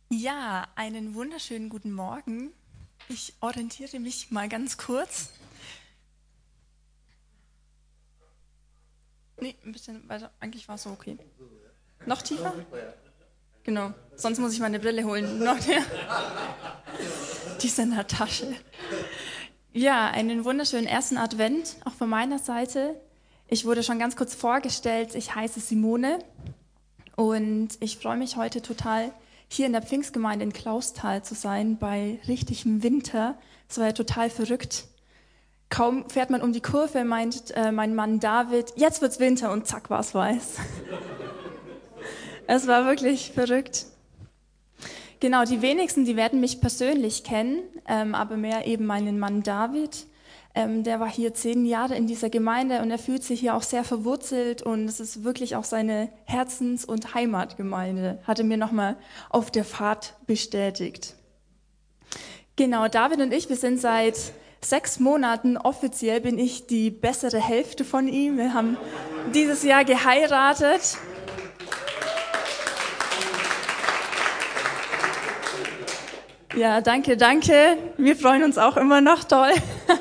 Ja, einen wunderschönen guten Morgen. Ich orientiere mich mal ganz kurz. Nee, ein bisschen weiter. Eigentlich war es so okay. Noch tiefer? Genau. Sonst muss ich meine Brille holen. Noch mehr. Die ist in der Tasche. Ja, einen wunderschönen ersten Advent, auch von meiner Seite. Ich wurde schon ganz kurz vorgestellt. Ich heiße Simone und ich freue mich heute total, hier in der Pfingstgemeinde in Clausthal zu sein, bei richtigem Winter. Es war ja total verrückt. Kaum fährt man um die Kurve, meint mein Mann David, jetzt wird's Winter und zack, war es weiß. Es war wirklich verrückt. Genau, die wenigsten, die werden mich persönlich kennen, aber mehr eben meinen Mann David. Der war hier 10 Jahre in dieser Gemeinde und er fühlt sich hier auch sehr verwurzelt und es ist wirklich auch seine Herzens- und Heimatgemeinde, hatte mir nochmal auf der Fahrt bestätigt. Genau, David und ich, wir sind seit 6 Monaten, offiziell bin ich die bessere Hälfte von ihm. Wir haben dieses Jahr geheiratet. Ja, danke, danke. Wir freuen uns auch immer noch, toll.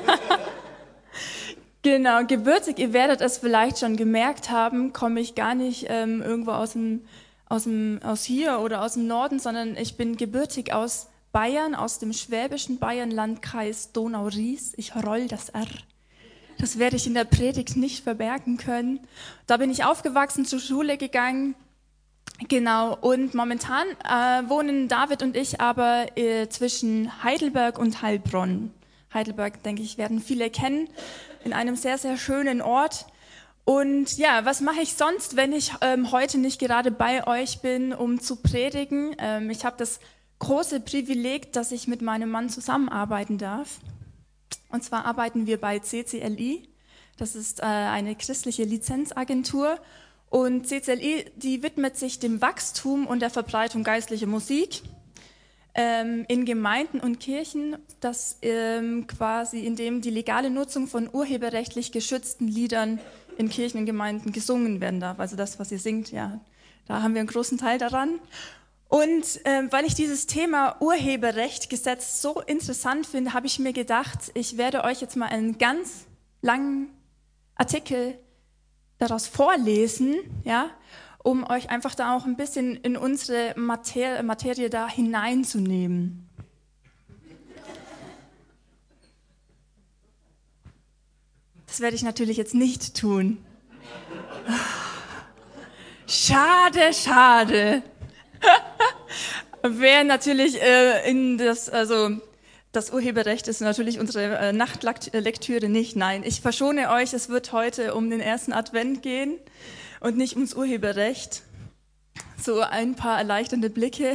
Genau, gebürtig, ihr werdet es vielleicht schon gemerkt haben, komme ich gar nicht irgendwo aus hier oder aus dem Norden, sondern ich bin gebürtig aus Bayern, aus dem schwäbischen Bayern, Landkreis Donau-Ries. Ich roll das R. Das werde ich in der Predigt nicht verbergen können. Da bin ich aufgewachsen, zur Schule gegangen. Genau, und momentan wohnen David und ich aber zwischen Heidelberg und Heilbronn. Heidelberg, denke ich, werden viele kennen, in einem sehr, sehr schönen Ort. Und ja, was mache ich sonst, wenn ich heute nicht gerade bei euch bin, um zu predigen? Ich habe das große Privileg, dass ich mit meinem Mann zusammenarbeiten darf. Und zwar arbeiten wir bei CCLI. Das ist eine christliche Lizenzagentur. Und CCLI, die widmet sich dem Wachstum und der Verbreitung geistlicher Musik in Gemeinden und Kirchen, das quasi indem die legale Nutzung von urheberrechtlich geschützten Liedern in Kirchen und Gemeinden gesungen werden darf. Also das, was ihr singt, ja, da haben wir einen großen Teil daran. Und weil ich dieses Thema Urheberrecht, Gesetz so interessant finde, habe ich mir gedacht, ich werde euch jetzt mal einen ganz langen Artikel daraus vorlesen, ja, um euch einfach da auch ein bisschen in unsere Materie da hineinzunehmen. Das werde ich natürlich jetzt nicht tun. Schade, schade. Wer natürlich das Urheberrecht ist natürlich unsere Nachtlektüre nicht. Nein, ich verschone euch, es wird heute um den ersten Advent gehen und nicht ums Urheberrecht. So ein paar erleichternde Blicke.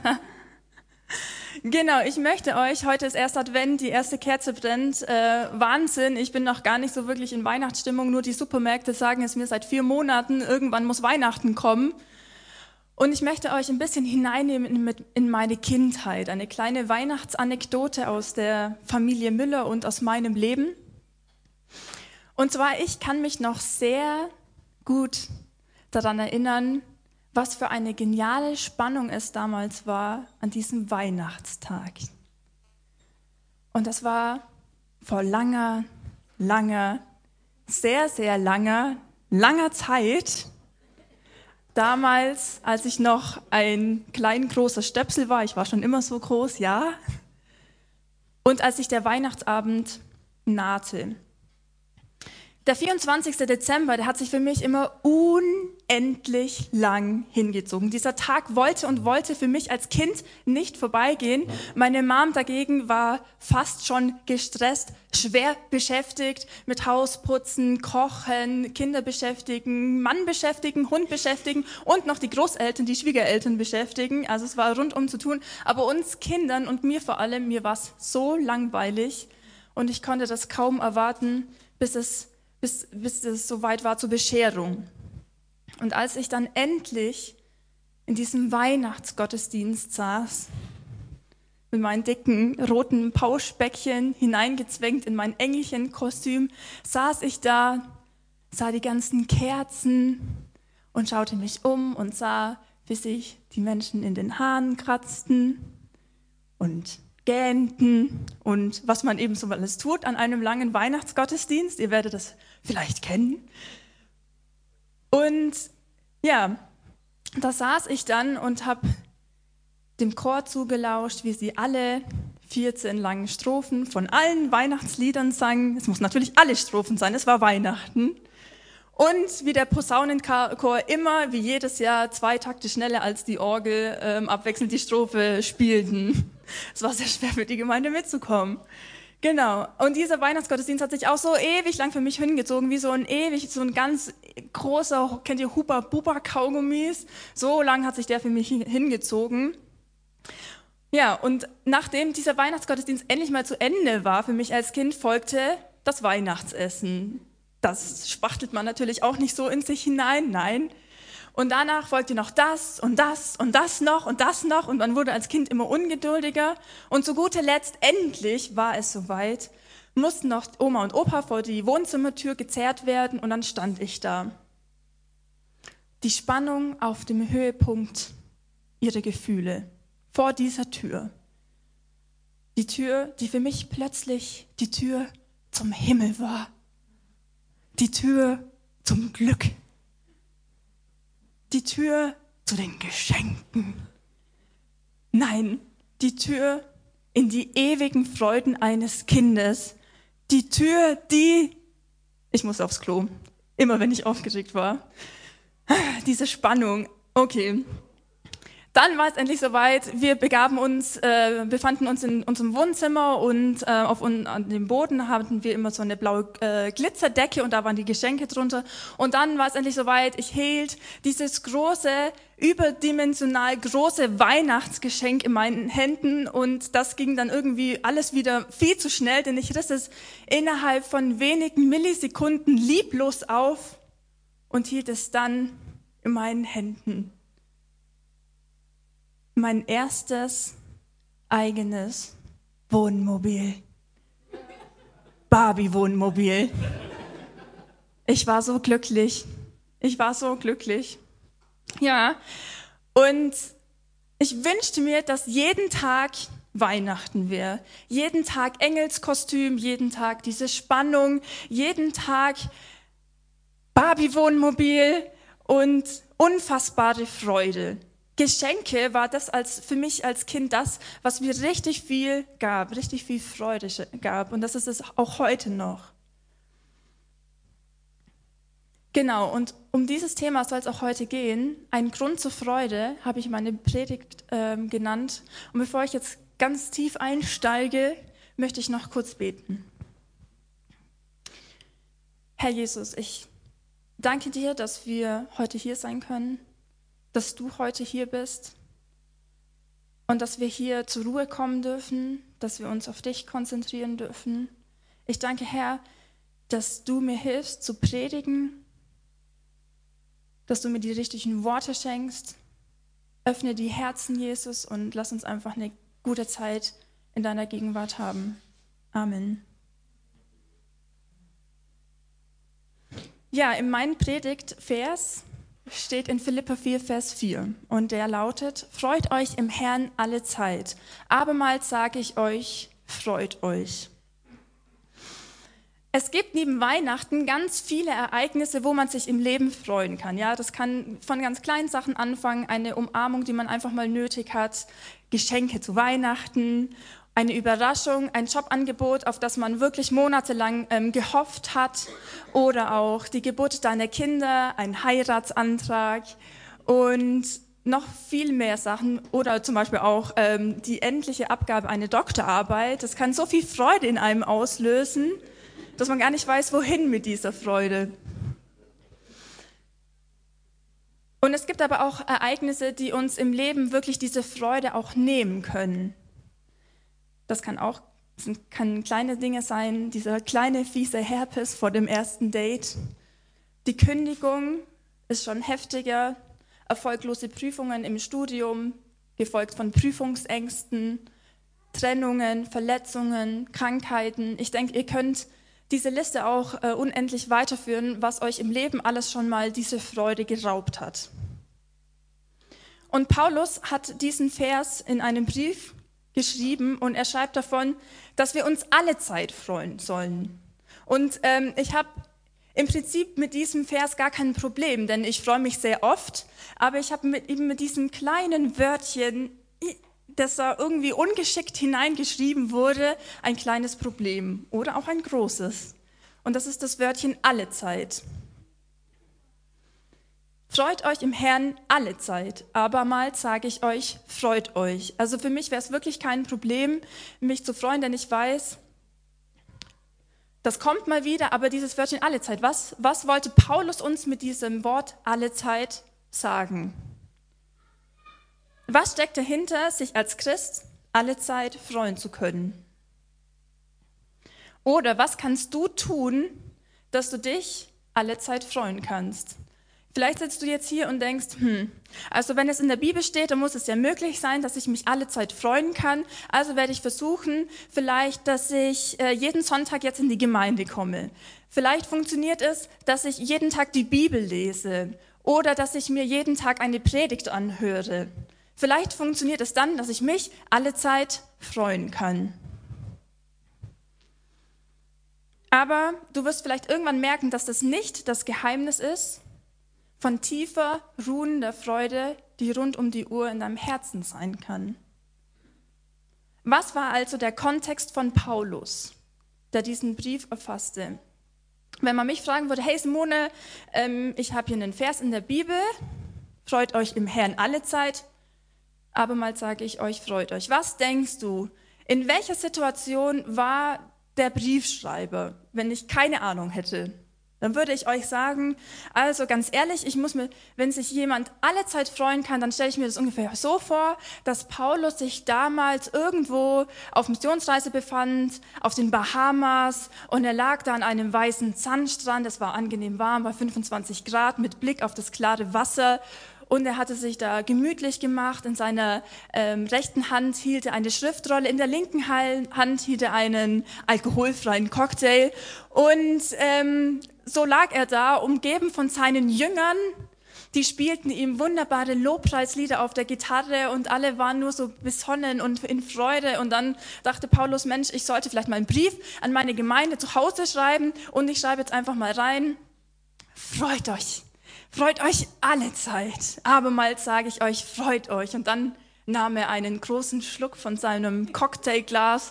Genau, ich möchte euch, heute ist erst Advent, die erste Kerze brennt. Wahnsinn, ich bin noch gar nicht so wirklich in Weihnachtsstimmung, nur die Supermärkte sagen es mir seit 4 Monaten, irgendwann muss Weihnachten kommen. Und ich möchte euch ein bisschen hineinnehmen in meine Kindheit, eine kleine Weihnachtsanekdote aus der Familie Müller und aus meinem Leben. Und zwar, ich kann mich noch sehr gut daran erinnern, was für eine geniale Spannung es damals war an diesem Weihnachtstag. Und das war vor langer, langer, sehr, sehr langer Zeit. Damals, als ich noch ein großer Stöpsel war, ich war schon immer so groß, ja. Und als sich der Weihnachtsabend nahte. Der 24. Dezember, der hat sich für mich immer unendlich lang hingezogen. Dieser Tag wollte für mich als Kind nicht vorbeigehen. Meine Mom dagegen war fast schon gestresst, schwer beschäftigt mit Hausputzen, Kochen, Kinder beschäftigen, Mann beschäftigen, Hund beschäftigen und noch die Großeltern, die Schwiegereltern beschäftigen. Also es war rundum zu tun. Aber uns Kindern und mir vor allem, mir war es so langweilig und ich konnte das kaum erwarten, bis es soweit war zur Bescherung. Und als ich dann endlich in diesem Weihnachtsgottesdienst saß, mit meinen dicken roten Pauschbäckchen hineingezwängt in mein Engelchenkostüm, saß ich da, sah die ganzen Kerzen und schaute mich um und sah, wie sich die Menschen in den Haaren kratzten und gähnten und was man eben so alles tut an einem langen Weihnachtsgottesdienst. Ihr werdet das vielleicht kennen. Und ja, da saß ich dann und habe dem Chor zugelauscht, wie sie alle 14 langen Strophen von allen Weihnachtsliedern sangen. Es muss natürlich alle Strophen sein, es war Weihnachten. Und wie der Posaunenchor immer, wie jedes Jahr, 2 Takte schneller als die Orgel abwechselnd die Strophe spielten. Es war sehr schwer für die Gemeinde mitzukommen. Genau. Und dieser Weihnachtsgottesdienst hat sich auch so ewig lang für mich hingezogen, wie so ein ganz großer, kennt ihr Huba-Buba-Kaugummis? So lang hat sich der für mich hingezogen. Ja, und nachdem dieser Weihnachtsgottesdienst endlich mal zu Ende war, für mich als Kind folgte das Weihnachtsessen. Das spachtelt man natürlich auch nicht so in sich hinein, nein. Und danach folgte noch das und das und das noch und das noch und man wurde als Kind immer ungeduldiger. Und zu guter Letzt, endlich war es soweit, mussten noch Oma und Opa vor die Wohnzimmertür gezerrt werden und dann stand ich da. Die Spannung auf dem Höhepunkt ihrer Gefühle vor dieser Tür. Die Tür, die für mich plötzlich die Tür zum Himmel war. Die Tür zum Glück. Die Tür zu den Geschenken. Nein, die Tür in die ewigen Freuden eines Kindes. Die Tür, ich muss aufs Klo, immer wenn ich aufgeregt war. Diese Spannung, okay. Dann war es endlich soweit, wir befanden uns in unserem Wohnzimmer und an dem Boden hatten wir immer so eine blaue Glitzerdecke und da waren die Geschenke drunter. Und dann war es endlich soweit, ich hielt dieses große, überdimensional große Weihnachtsgeschenk in meinen Händen und das ging dann irgendwie alles wieder viel zu schnell, denn ich riss es innerhalb von wenigen Millisekunden lieblos auf und hielt es dann in meinen Händen. Mein erstes eigenes Wohnmobil. Barbie-Wohnmobil. Ich war so glücklich. Ja, und ich wünschte mir, dass jeden Tag Weihnachten wäre. Jeden Tag Engelskostüm, jeden Tag diese Spannung, jeden Tag Barbie-Wohnmobil und unfassbare Freude. Geschenke war das für mich als Kind das, was mir richtig viel gab, richtig viel Freude gab. Und das ist es auch heute noch. Genau, und um dieses Thema soll es auch heute gehen. Ein Grund zur Freude habe ich meine Predigt genannt. Und bevor ich jetzt ganz tief einsteige, möchte ich noch kurz beten. Herr Jesus, ich danke dir, dass wir heute hier sein können, dass du heute hier bist und dass wir hier zur Ruhe kommen dürfen, dass wir uns auf dich konzentrieren dürfen. Ich danke, Herr, dass du mir hilfst zu predigen, dass du mir die richtigen Worte schenkst. Öffne die Herzen, Jesus, und lass uns einfach eine gute Zeit in deiner Gegenwart haben. Amen. Ja, in meinem Predigtvers steht in Philipper 4, Vers 4 und der lautet: Freut euch im Herrn alle Zeit. Abermals sage ich euch, freut euch. Es gibt neben Weihnachten ganz viele Ereignisse, wo man sich im Leben freuen kann. Ja, das kann von ganz kleinen Sachen anfangen, eine Umarmung, die man einfach mal nötig hat, Geschenke zu Weihnachten, eine Überraschung, ein Jobangebot, auf das man wirklich monatelang gehofft hat, oder auch die Geburt deiner Kinder, ein Heiratsantrag und noch viel mehr Sachen, oder zum Beispiel auch die endliche Abgabe einer Doktorarbeit. Das kann so viel Freude in einem auslösen, dass man gar nicht weiß, wohin mit dieser Freude. Und es gibt aber auch Ereignisse, die uns im Leben wirklich diese Freude auch nehmen können. Das können kleine Dinge sein, dieser kleine fiese Herpes vor dem ersten Date. Die Kündigung ist schon heftiger, erfolglose Prüfungen im Studium, gefolgt von Prüfungsängsten, Trennungen, Verletzungen, Krankheiten. Ich denke, ihr könnt diese Liste auch unendlich weiterführen, was euch im Leben alles schon mal diese Freude geraubt hat. Und Paulus hat diesen Vers in einem Brief geschrieben und er schreibt davon, dass wir uns alle Zeit freuen sollen. Und ich habe im Prinzip mit diesem Vers gar kein Problem, denn ich freue mich sehr oft, aber ich habe mit diesem kleinen Wörtchen, das da irgendwie ungeschickt hineingeschrieben wurde, ein kleines Problem oder auch ein großes. Und das ist das Wörtchen alle Zeit. Freut euch im Herrn alle Zeit, abermals sage ich euch, freut euch. Also für mich wäre es wirklich kein Problem, mich zu freuen, denn ich weiß, das kommt mal wieder, aber dieses Wörtchen alle Zeit, was wollte Paulus uns mit diesem Wort alle Zeit sagen? Was steckt dahinter, sich als Christ alle Zeit freuen zu können? Oder was kannst du tun, dass du dich alle Zeit freuen kannst? Vielleicht sitzt du jetzt hier und denkst, also wenn es in der Bibel steht, dann muss es ja möglich sein, dass ich mich alle Zeit freuen kann. Also werde ich versuchen, vielleicht, dass ich jeden Sonntag jetzt in die Gemeinde komme. Vielleicht funktioniert es, dass ich jeden Tag die Bibel lese oder dass ich mir jeden Tag eine Predigt anhöre. Vielleicht funktioniert es dann, dass ich mich alle Zeit freuen kann. Aber du wirst vielleicht irgendwann merken, dass das nicht das Geheimnis ist von tiefer, ruhender Freude, die rund um die Uhr in deinem Herzen sein kann. Was war also der Kontext von Paulus, der diesen Brief erfasste? Wenn man mich fragen würde, hey Simone, ich habe hier einen Vers in der Bibel, freut euch im Herrn alle Zeit, abermals sage ich euch, freut euch. Was denkst du, in welcher Situation war der Briefschreiber, wenn ich keine Ahnung hätte? Dann würde ich euch sagen, also ganz ehrlich, wenn sich jemand alle Zeit freuen kann, dann stelle ich mir das ungefähr so vor, dass Paulus sich damals irgendwo auf Missionsreise befand, auf den Bahamas, und er lag da an einem weißen Sandstrand, es war angenehm warm, bei 25 Grad, mit Blick auf das klare Wasser. Und er hatte sich da gemütlich gemacht. In seiner rechten Hand hielt er eine Schriftrolle, in der linken Hand hielt er einen alkoholfreien Cocktail. Und so lag er da, umgeben von seinen Jüngern. Die spielten ihm wunderbare Lobpreislieder auf der Gitarre und alle waren nur so besonnen und in Freude. Und dann dachte Paulus, Mensch, ich sollte vielleicht mal einen Brief an meine Gemeinde zu Hause schreiben. Und ich schreibe jetzt einfach mal rein, freut euch alle Zeit. Abermals sage ich euch, freut euch. Und dann nahm er einen großen Schluck von seinem Cocktailglas.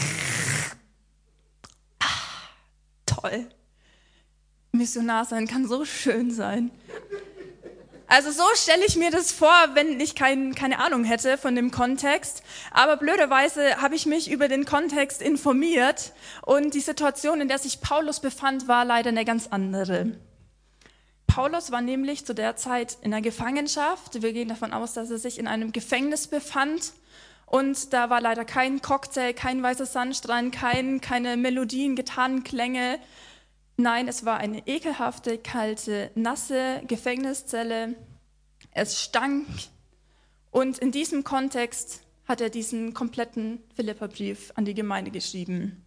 Toll. Missionar sein kann so schön sein. Also so stelle ich mir das vor, wenn ich keine Ahnung hätte von dem Kontext. Aber blöderweise habe ich mich über den Kontext informiert und die Situation, in der sich Paulus befand, war leider eine ganz andere. Paulus war nämlich zu der Zeit in der Gefangenschaft. Wir gehen davon aus, dass er sich in einem Gefängnis befand. Und da war leider kein Cocktail, kein weißer Sandstrand, keine Melodien, Gitarrenklänge. Nein, es war eine ekelhafte, kalte, nasse Gefängniszelle. Es stank. Und in diesem Kontext hat er diesen kompletten Philipperbrief an die Gemeinde geschrieben.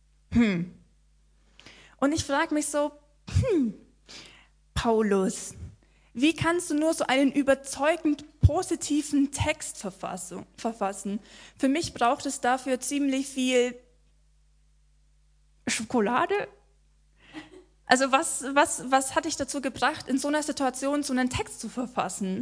Und ich frage mich so, Paulus, wie kannst du nur so einen überzeugend positiven Text verfassen? Für mich braucht es dafür ziemlich viel Schokolade. Also was hat dich dazu gebracht, in so einer Situation so einen Text zu verfassen?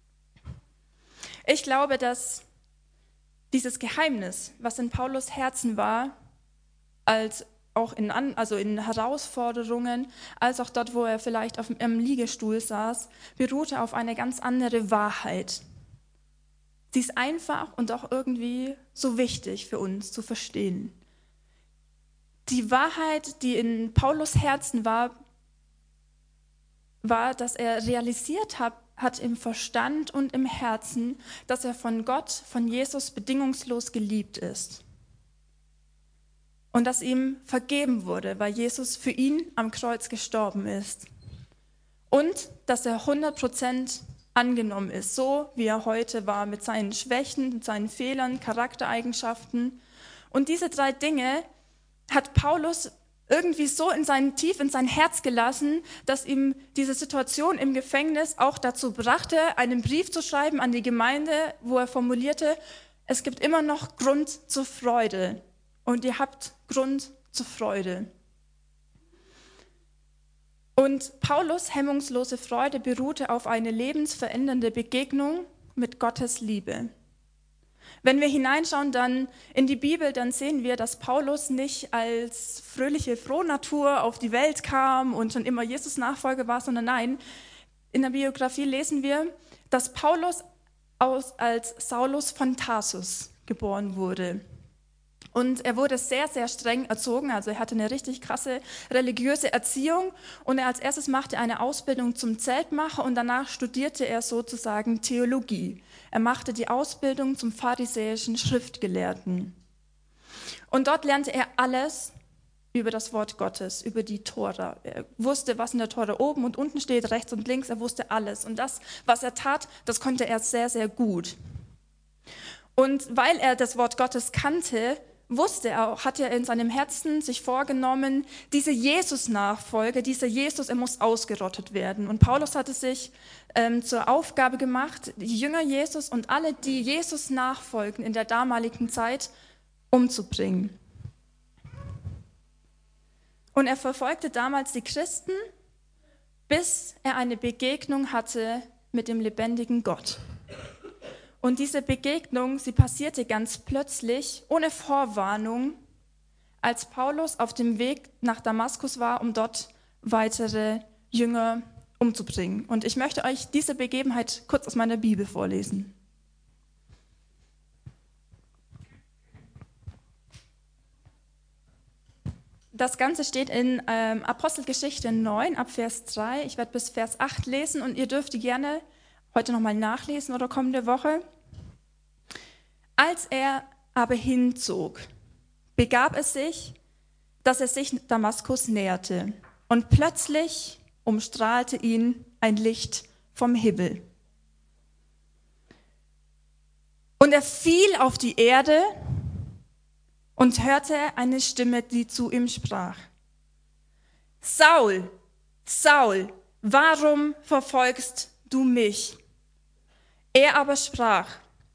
Ich glaube, dass dieses Geheimnis, was in Paulus Herzen war, als auch in Herausforderungen, als auch dort, wo er vielleicht auf einem Liegestuhl saß, beruhte auf eine ganz andere Wahrheit. Sie ist einfach und auch irgendwie so wichtig für uns zu verstehen. Die Wahrheit, die in Paulus Herzen war, dass er realisiert hat im Verstand und im Herzen, dass er von Gott, von Jesus bedingungslos geliebt ist. Und dass ihm vergeben wurde, weil Jesus für ihn am Kreuz gestorben ist. Und dass er 100% angenommen ist, so wie er heute war, mit seinen Schwächen, mit seinen Fehlern, Charaktereigenschaften. Und diese 3 Dinge hat Paulus irgendwie so tief in sein Herz gelassen, dass ihm diese Situation im Gefängnis auch dazu brachte, einen Brief zu schreiben an die Gemeinde, wo er formulierte, es gibt immer noch Grund zur Freude und ihr habt Grund zur Freude. Und Paulus' hemmungslose Freude beruhte auf eine lebensverändernde Begegnung mit Gottes Liebe. Wenn wir hineinschauen dann in die Bibel, dann sehen wir, dass Paulus nicht als fröhliche Frohnatur auf die Welt kam und schon immer Jesus-Nachfolger war, sondern nein, in der Biografie lesen wir, dass Paulus als Saulus von Tarsus geboren wurde. Und er wurde sehr, sehr streng erzogen, also er hatte eine richtig krasse religiöse Erziehung und er als erstes machte eine Ausbildung zum Zeltmacher und danach studierte er sozusagen Theologie. Er machte die Ausbildung zum pharisäischen Schriftgelehrten. Und dort lernte er alles über das Wort Gottes, über die Tora. Er wusste, was in der Tora oben und unten steht, rechts und links, er wusste alles. Und das, was er tat, das konnte er sehr, sehr gut. Und weil er das Wort Gottes kannte, hat er in seinem Herzen sich vorgenommen, diese Jesus-Nachfolge, dieser Jesus, er muss ausgerottet werden. Und Paulus hatte sich zur Aufgabe gemacht, die Jünger Jesus und alle, die Jesus nachfolgen in der damaligen Zeit, umzubringen. Und er verfolgte damals die Christen, bis er eine Begegnung hatte mit dem lebendigen Gott. Und diese Begegnung, sie passierte ganz plötzlich, ohne Vorwarnung, als Paulus auf dem Weg nach Damaskus war, um dort weitere Jünger umzubringen. Und ich möchte euch diese Begebenheit kurz aus meiner Bibel vorlesen. Das Ganze steht in Apostelgeschichte 9 ab Vers 3. Ich werde bis Vers 8 lesen und ihr dürft die gerne heute nochmal nachlesen oder kommende Woche. Als er aber hinzog, begab es sich, dass er sich Damaskus näherte. Und plötzlich umstrahlte ihn ein Licht vom Himmel. Und er fiel auf die Erde und hörte eine Stimme, die zu ihm sprach: Saul, Saul, warum verfolgst du mich? Er aber sprach: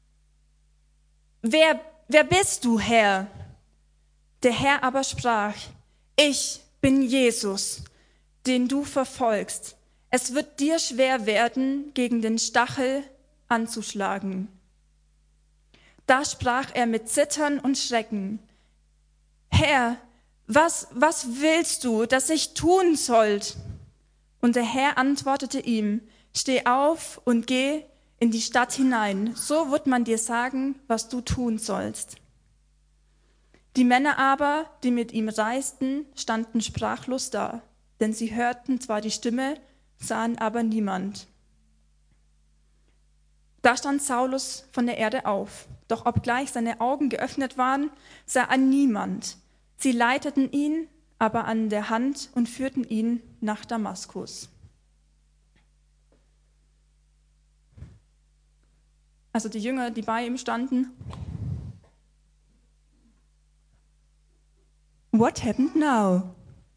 Wer bist du, Herr? Der Herr aber sprach: Ich bin Jesus, den du verfolgst. Es wird dir schwer werden, gegen den Stachel anzuschlagen. Da sprach er mit Zittern und Schrecken: Herr, was willst du, dass ich tun soll? Und der Herr antwortete ihm: Steh auf und geh in die Stadt hinein, so wird man dir sagen, was du tun sollst. Die Männer aber, die mit ihm reisten, standen sprachlos da, denn sie hörten zwar die Stimme, sahen aber niemand. Da stand Saulus von der Erde auf, doch obgleich seine Augen geöffnet waren, sah er niemand. Sie leiteten ihn aber an der Hand und führten ihn nach Damaskus. Also die Jünger, die bei ihm standen. What happened now?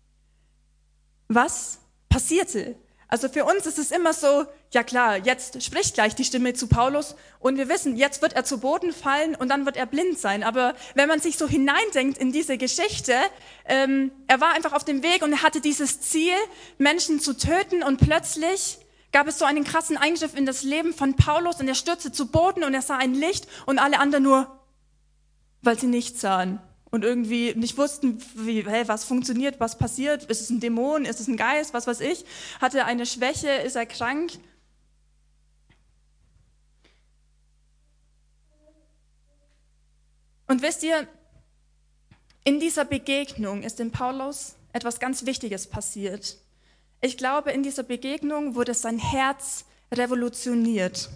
Was passierte? Also für uns ist es immer so, ja klar, jetzt spricht gleich die Stimme zu Paulus und wir wissen, jetzt wird er zu Boden fallen und dann wird er blind sein. Aber wenn man sich so hineindenkt in diese Geschichte, er war einfach auf dem Weg und er hatte dieses Ziel, Menschen zu töten und plötzlich gab es so einen krassen Eingriff in das Leben von Paulus und er stürzte zu Boden und er sah ein Licht und alle anderen nur, weil sie nichts sahen. Und irgendwie nicht wussten, was funktioniert, was passiert, ist es ein Dämon, ist es ein Geist, was weiß ich, hat er eine Schwäche, ist er krank? Und wisst ihr, in dieser Begegnung ist dem Paulus etwas ganz Wichtiges passiert. Ich glaube, in dieser Begegnung wurde sein Herz revolutioniert.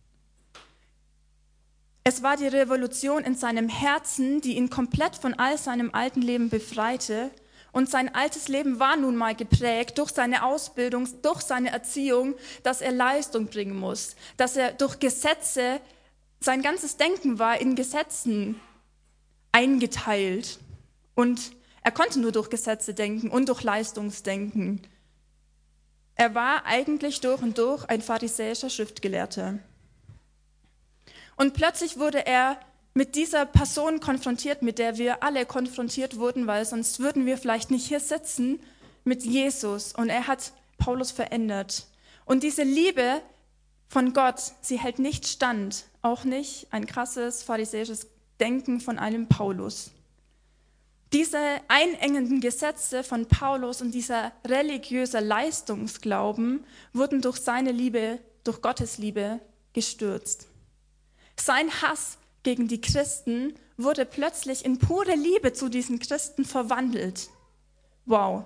Es war die Revolution in seinem Herzen, die ihn komplett von all seinem alten Leben befreite. Und sein altes Leben war nun mal geprägt durch seine Ausbildung, durch seine Erziehung, dass er Leistung bringen muss, dass er durch Gesetze, sein ganzes Denken war in Gesetzen eingeteilt. Und Er konnte nur durch Gesetze denken und durch Leistungsdenken. Er war eigentlich durch und durch ein pharisäischer Schriftgelehrter. Und plötzlich wurde er mit dieser Person konfrontiert, mit der wir alle konfrontiert wurden, weil sonst würden wir vielleicht nicht hier sitzen, mit Jesus. Und er hat Paulus verändert. Und diese Liebe von Gott, sie hält nicht stand, auch nicht ein krasses pharisäisches Denken von einem Paulus. Diese einengenden Gesetze von Paulus und dieser religiöse Leistungsglauben wurden durch seine Liebe, durch Gottes Liebe gestürzt. Sein Hass gegen die Christen wurde plötzlich in pure Liebe zu diesen Christen verwandelt. Wow.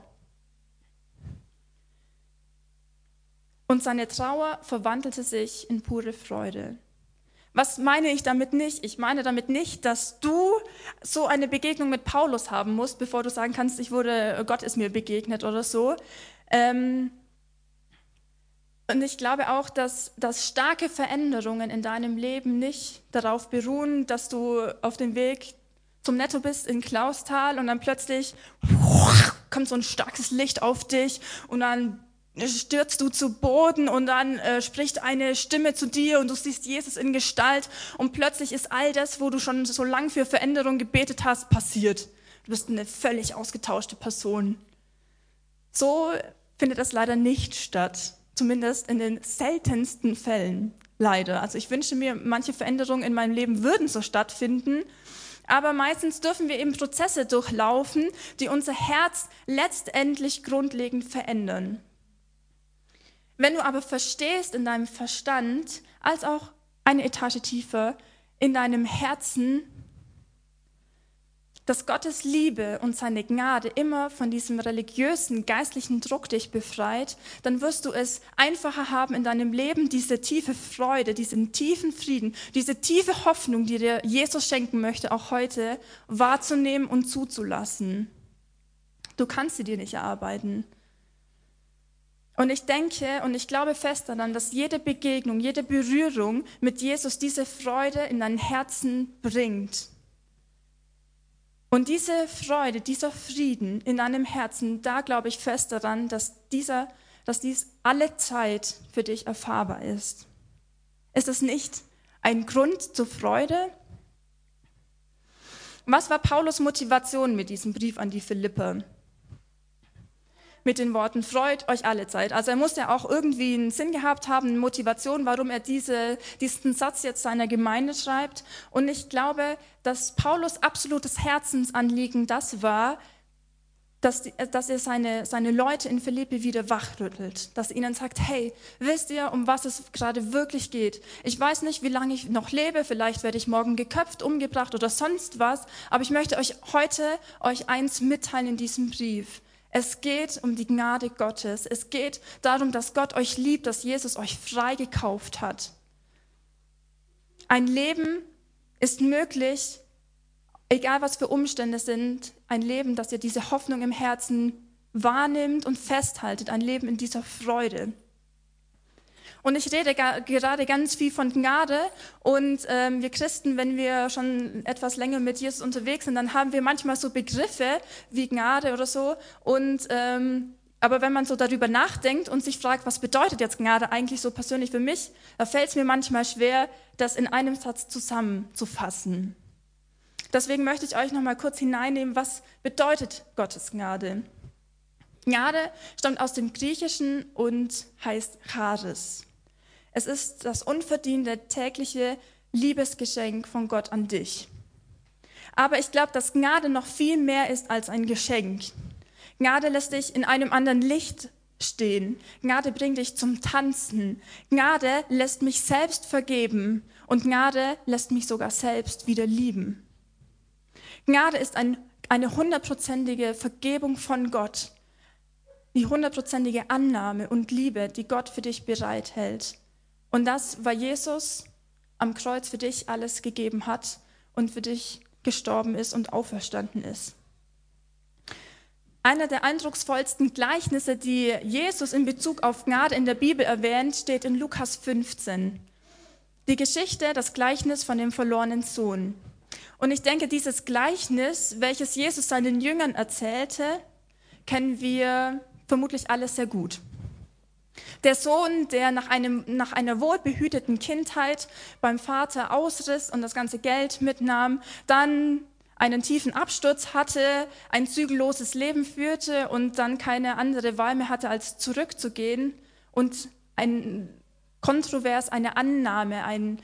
Und seine Trauer verwandelte sich in pure Freude. Was meine ich damit nicht? Ich meine damit nicht, dass du so eine Begegnung mit Paulus haben musst, bevor du sagen kannst, Gott ist mir begegnet oder so. Und ich glaube auch, dass starke Veränderungen in deinem Leben nicht darauf beruhen, dass du auf dem Weg zum Netto bist in Clausthal und dann plötzlich kommt so ein starkes Licht auf dich und dann stürzt du zu Boden und dann spricht eine Stimme zu dir und du siehst Jesus in Gestalt und plötzlich ist all das, wo du schon so lange für Veränderung gebetet hast, passiert. Du bist eine völlig ausgetauschte Person. So findet das leider nicht statt, zumindest in den seltensten Fällen, leider. Also ich wünsche mir, manche Veränderungen in meinem Leben würden so stattfinden, aber meistens dürfen wir eben Prozesse durchlaufen, die unser Herz letztendlich grundlegend verändern. Wenn du aber verstehst in deinem Verstand, als auch eine Etage tiefer, in deinem Herzen, dass Gottes Liebe und seine Gnade immer von diesem religiösen, geistlichen Druck dich befreit, dann wirst du es einfacher haben in deinem Leben, diese tiefe Freude, diesen tiefen Frieden, diese tiefe Hoffnung, die dir Jesus schenken möchte, auch heute wahrzunehmen und zuzulassen. Du kannst sie dir nicht erarbeiten. Und ich denke und ich glaube fest daran, dass jede Begegnung, jede Berührung mit Jesus diese Freude in dein Herzen bringt. Und diese Freude, dieser Frieden in deinem Herzen, da glaube ich fest daran, dass dies alle Zeit für dich erfahrbar ist. Ist es nicht ein Grund zur Freude? Was war Paulus' Motivation mit diesem Brief an die Philipper? Mit den Worten, freut euch alle Zeit. Also er muss ja auch irgendwie einen Sinn gehabt haben, eine Motivation, warum er diesen Satz jetzt seiner Gemeinde schreibt. Und ich glaube, dass Paulus absolutes Herzensanliegen das war, dass er seine Leute in Philippi wieder wachrüttelt. Dass er ihnen sagt, hey, wisst ihr, um was es gerade wirklich geht? Ich weiß nicht, wie lange ich noch lebe, vielleicht werde ich morgen geköpft, umgebracht oder sonst was, aber ich möchte euch heute eins mitteilen in diesem Brief. Es geht um die Gnade Gottes. Es geht darum, dass Gott euch liebt, dass Jesus euch freigekauft hat. Ein Leben ist möglich, egal was für Umstände sind, ein Leben, dass ihr diese Hoffnung im Herzen wahrnimmt und festhaltet, ein Leben in dieser Freude. Und ich rede gerade ganz viel von Gnade und wir Christen, wenn wir schon etwas länger mit Jesus unterwegs sind, dann haben wir manchmal so Begriffe wie Gnade oder so. Aber wenn man so darüber nachdenkt und sich fragt, was bedeutet jetzt Gnade eigentlich so persönlich für mich, da fällt es mir manchmal schwer, das in einem Satz zusammenzufassen. Deswegen möchte ich euch noch mal kurz hineinnehmen, was bedeutet Gottes Gnade. Gnade stammt aus dem Griechischen und heißt Charis. Es ist das unverdiente tägliche Liebesgeschenk von Gott an dich. Aber ich glaube, dass Gnade noch viel mehr ist als ein Geschenk. Gnade lässt dich in einem anderen Licht stehen. Gnade bringt dich zum Tanzen. Gnade lässt mich selbst vergeben und Gnade lässt mich sogar selbst wieder lieben. Gnade ist eine 100%ige Vergebung von Gott. Die 100%ige Annahme und Liebe, die Gott für dich bereithält. Und das, weil Jesus am Kreuz für dich alles gegeben hat und für dich gestorben ist und auferstanden ist. Einer der eindrucksvollsten Gleichnisse, die Jesus in Bezug auf Gnade in der Bibel erwähnt, steht in Lukas 15. Die Geschichte, das Gleichnis von dem verlorenen Sohn. Und ich denke, dieses Gleichnis, welches Jesus seinen Jüngern erzählte, kennen wir vermutlich alle sehr gut. Der Sohn, der nach einer wohlbehüteten Kindheit beim Vater ausriss und das ganze Geld mitnahm, dann einen tiefen Absturz hatte, ein zügelloses Leben führte und dann keine andere Wahl mehr hatte, als zurückzugehen und eine Annahme,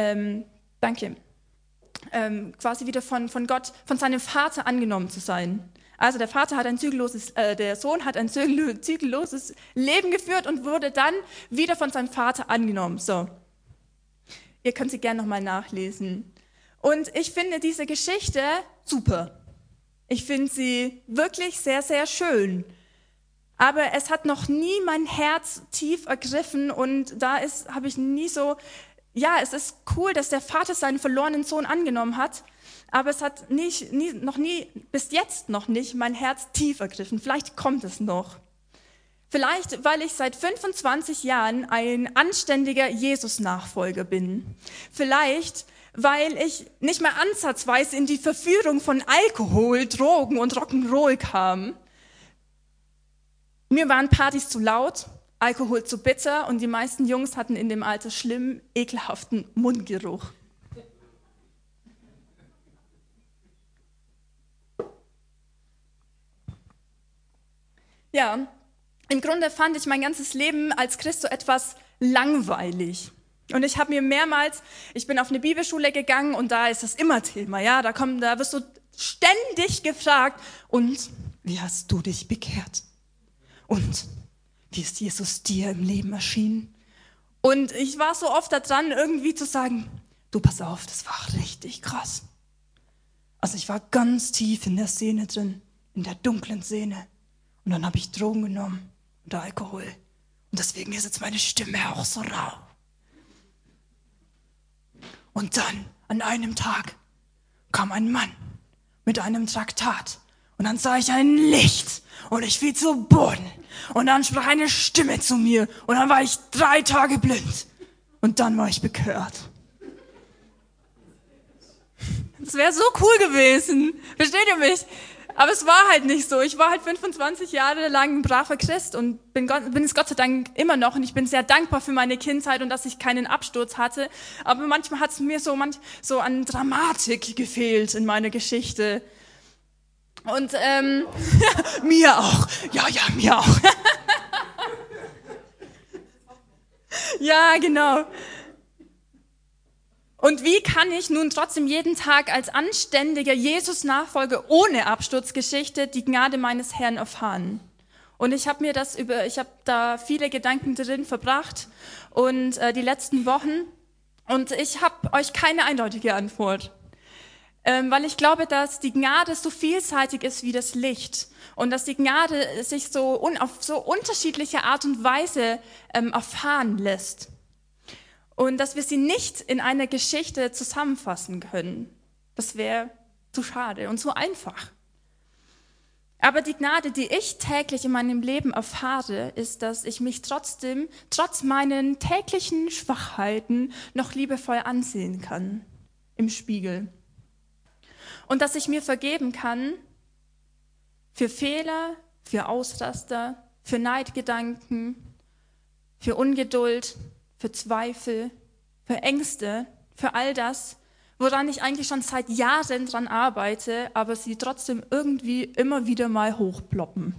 quasi wieder von Gott, von seinem Vater angenommen zu sein. Also der Sohn hat ein zügelloses Leben geführt und wurde dann wieder von seinem Vater angenommen. So, ihr könnt sie gerne nochmal nachlesen. Und ich finde diese Geschichte super. Ich finde sie wirklich sehr, sehr schön. Aber es hat noch nie mein Herz tief ergriffen und habe ich nie so, ja, es ist cool, dass der Vater seinen verlorenen Sohn angenommen hat, aber es hat bis jetzt noch nicht mein Herz tief ergriffen. Vielleicht kommt es noch. Vielleicht, weil ich seit 25 Jahren ein anständiger Jesus-Nachfolger bin. Vielleicht, weil ich nicht mehr ansatzweise in die Verführung von Alkohol, Drogen und Rock'n'Roll kam. Mir waren Partys zu laut, Alkohol zu bitter und die meisten Jungs hatten in dem Alter schlimm, ekelhaften Mundgeruch. Ja, im Grunde fand ich mein ganzes Leben als Christ so etwas langweilig. Und ich bin auf eine Bibelschule gegangen und da ist das immer Thema, ja, da wirst du ständig gefragt, und wie hast du dich bekehrt? Und wie ist Jesus dir im Leben erschienen? Und ich war so oft da dran, irgendwie zu sagen, du pass auf, das war richtig krass. Also ich war ganz tief in der Szene drin, in der dunklen Szene. Und dann habe ich Drogen genommen und Alkohol. Und deswegen ist jetzt meine Stimme auch so rau. Und dann, an einem Tag, kam ein Mann mit einem Traktat. Und dann sah ich ein Licht und ich fiel zu Boden. Und dann sprach eine Stimme zu mir und dann war ich 3 Tage blind. Und dann war ich bekehrt. Das wäre so cool gewesen. Versteht ihr mich? Aber es war halt nicht so. Ich war halt 25 Jahre lang ein braver Christ und bin es Gott sei Dank immer noch. Und ich bin sehr dankbar für meine Kindheit und dass ich keinen Absturz hatte. Aber manchmal hat es mir so an Dramatik gefehlt in meiner Geschichte. Und mir auch. Ja, mir auch. Ja, genau. Und wie kann ich nun trotzdem jeden Tag als anständiger Jesus-Nachfolger ohne Absturzgeschichte die Gnade meines Herrn erfahren? Und ich habe da viele Gedanken drin verbracht und die letzten Wochen und ich habe euch keine eindeutige Antwort. Weil ich glaube, dass die Gnade so vielseitig ist wie das Licht und dass die Gnade sich auf so unterschiedliche Art und Weise erfahren lässt und dass wir sie nicht in einer Geschichte zusammenfassen können. Das wäre zu schade und zu einfach. Aber die Gnade, die ich täglich in meinem Leben erfahre, ist, dass ich mich trotzdem, trotz meinen täglichen Schwachheiten, noch liebevoll ansehen kann im Spiegel. Und dass ich mir vergeben kann für Fehler, für Ausraster, für Neidgedanken, für Ungeduld, für Zweifel, für Ängste, für all das, woran ich eigentlich schon seit Jahren dran arbeite, aber sie trotzdem irgendwie immer wieder mal hochploppen.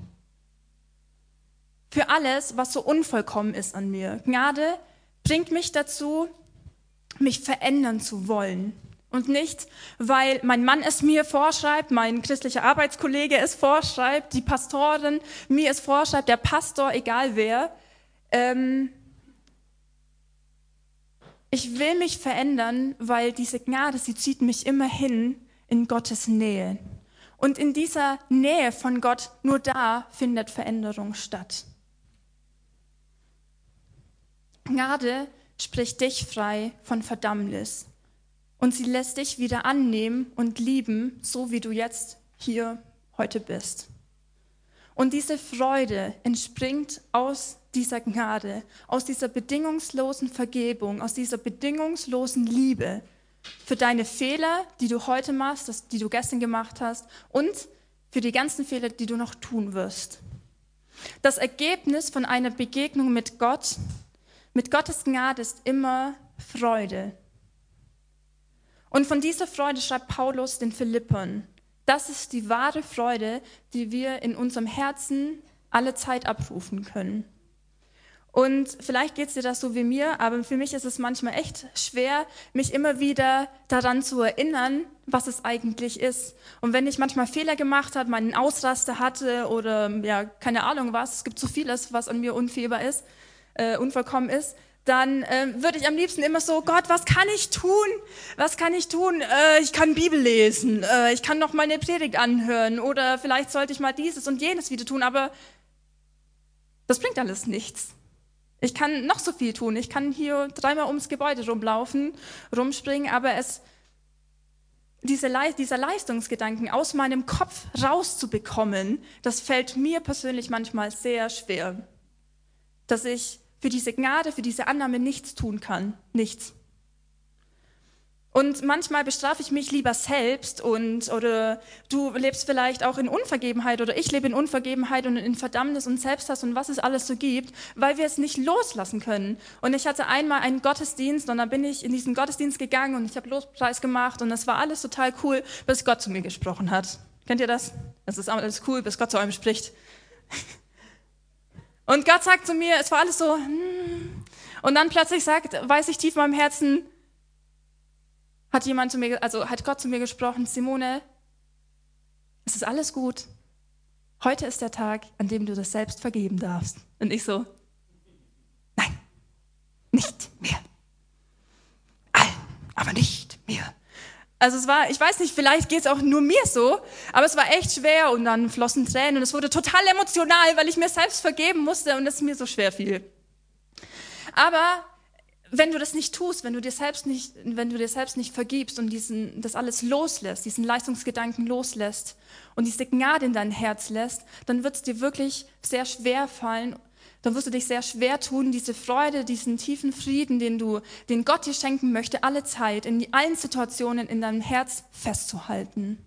Für alles, was so unvollkommen ist an mir. Gnade bringt mich dazu, mich verändern zu wollen. Und nicht, weil mein Mann es mir vorschreibt, mein christlicher Arbeitskollege es vorschreibt, die Pastorin mir es vorschreibt, der Pastor, egal wer. Ich will mich verändern, weil diese Gnade, sie zieht mich immer hin in Gottes Nähe. Und in dieser Nähe von Gott, nur da findet Veränderung statt. Gnade spricht dich frei von Verdammnis. Und sie lässt dich wieder annehmen und lieben, so wie du jetzt hier heute bist. Und diese Freude entspringt aus dieser Gnade, aus dieser bedingungslosen Vergebung, aus dieser bedingungslosen Liebe, für deine Fehler, die du heute machst, die du gestern gemacht hast und für die ganzen Fehler, die du noch tun wirst. Das Ergebnis von einer Begegnung mit Gott, mit Gottes Gnade ist immer Freude. Und von dieser Freude schreibt Paulus den Philippern. Das ist die wahre Freude, die wir in unserem Herzen alle Zeit abrufen können. Und vielleicht geht es dir das so wie mir, aber für mich ist es manchmal echt schwer, mich immer wieder daran zu erinnern, was es eigentlich ist. Und wenn ich manchmal Fehler gemacht habe, meinen Ausraster hatte oder ja, keine Ahnung was, es gibt so vieles, was an mir unvollkommen ist, dann würde ich am liebsten immer so, Gott, was kann ich tun? Was kann ich tun? Ich kann Bibel lesen, ich kann noch meine Predigt anhören oder vielleicht sollte ich mal dieses und jenes wieder tun, aber das bringt alles nichts. Ich kann noch so viel tun. Ich kann hier 3-mal ums Gebäude rumlaufen, rumspringen, aber dieser Leistungsgedanken aus meinem Kopf rauszubekommen, das fällt mir persönlich manchmal sehr schwer. Dass ich für diese Gnade, für diese Annahme nichts tun kann. Nichts. Und manchmal bestrafe ich mich lieber selbst oder du lebst vielleicht auch in Unvergebenheit oder ich lebe in Unvergebenheit und in Verdammnis und Selbsthass und was es alles so gibt, weil wir es nicht loslassen können. Und ich hatte einmal einen Gottesdienst und dann bin ich in diesen Gottesdienst gegangen und ich habe Lobpreis gemacht und es war alles total cool, bis Gott zu mir gesprochen hat. Kennt ihr das? Es ist alles cool, bis Gott zu einem spricht. Und Gott sagt zu mir, es war alles so, und dann plötzlich weiß ich tief in meinem Herzen, hat Gott zu mir gesprochen, Simone, es ist alles gut. Heute ist der Tag, an dem du das selbst vergeben darfst. Und ich so, nein, nicht mehr. Allen, aber nicht mehr. Also ich weiß nicht, vielleicht geht es auch nur mir so, aber es war echt schwer und dann flossen Tränen und es wurde total emotional, weil ich mir selbst vergeben musste und es mir so schwer fiel. Aber wenn du das nicht tust, wenn du dir selbst nicht vergibst und das alles loslässt, diesen Leistungsgedanken loslässt und diese Gnade in dein Herz lässt, dann wird es dir wirklich sehr schwer fallen. Dann wirst du dich sehr schwer tun, diese Freude, diesen tiefen Frieden, den Gott dir schenken möchte, alle Zeit, in allen Situationen in deinem Herz festzuhalten.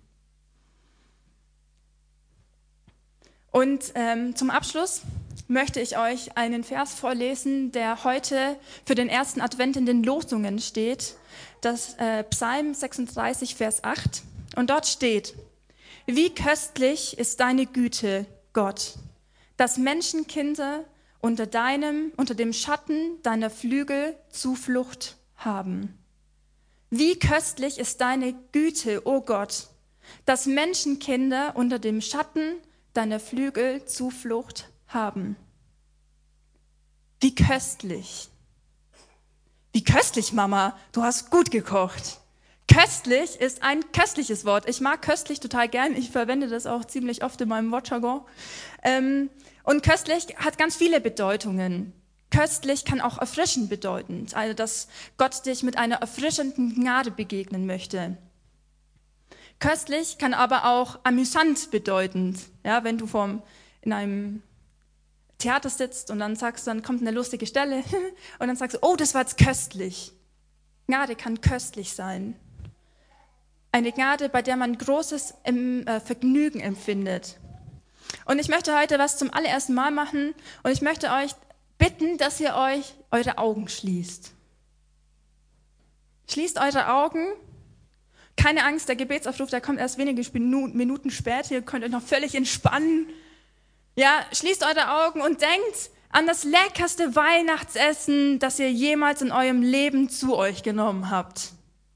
Und zum Abschluss möchte ich euch einen Vers vorlesen, der heute für den ersten Advent in den Losungen steht. Das Psalm 36, Vers 8. Und dort steht: Wie köstlich ist deine Güte, Gott, dass Menschenkinder unter dem Schatten deiner Flügel Zuflucht haben. Wie köstlich ist deine Güte, o Gott, dass Menschenkinder unter dem Schatten deiner Flügel Zuflucht haben. Wie köstlich. Wie köstlich, Mama, du hast gut gekocht. Köstlich ist ein köstliches Wort. Ich mag köstlich total gern. Ich verwende das auch ziemlich oft in meinem Wortjargon. Und köstlich hat ganz viele Bedeutungen. Köstlich kann auch erfrischend bedeuten, also dass Gott dich mit einer erfrischenden Gnade begegnen möchte. Köstlich kann aber auch amüsant bedeuten. Ja, wenn du in einem Theater sitzt und dann kommt eine lustige Stelle und dann sagst du, oh, das war jetzt köstlich. Gnade kann köstlich sein. Eine Gnade, bei der man großes Vergnügen empfindet. Und ich möchte heute was zum allerersten Mal machen und ich möchte euch bitten, dass ihr euch eure Augen schließt. Schließt eure Augen. Keine Angst, der Gebetsaufruf, der kommt erst wenige Minuten später. Ihr könnt euch noch völlig entspannen. Ja, schließt eure Augen und denkt an das leckerste Weihnachtsessen, das ihr jemals in eurem Leben zu euch genommen habt.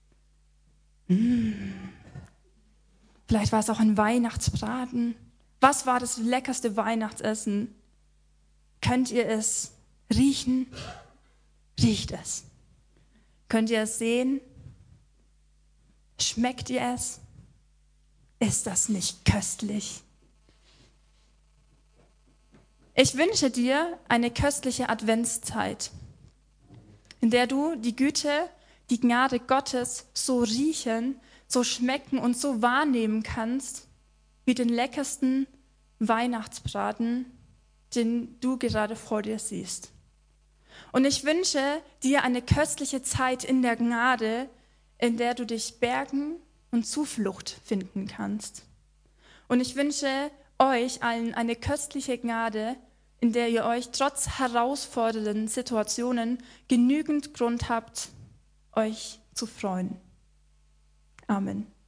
Vielleicht war es auch ein Weihnachtsbraten. Was war das leckerste Weihnachtsessen? Könnt ihr es riechen? Riecht es. Könnt ihr es sehen? Schmeckt ihr es? Ist das nicht köstlich? Ich wünsche dir eine köstliche Adventszeit, in der du die Güte, die Gnade Gottes so riechen, so schmecken und so wahrnehmen kannst, wie den leckersten Weihnachtsbraten, den du gerade vor dir siehst. Und ich wünsche dir eine köstliche Zeit in der Gnade, in der du dich bergen und Zuflucht finden kannst. Und ich wünsche euch allen eine köstliche Gnade, in der ihr euch trotz herausfordernden Situationen genügend Grund habt, euch zu freuen. Amen.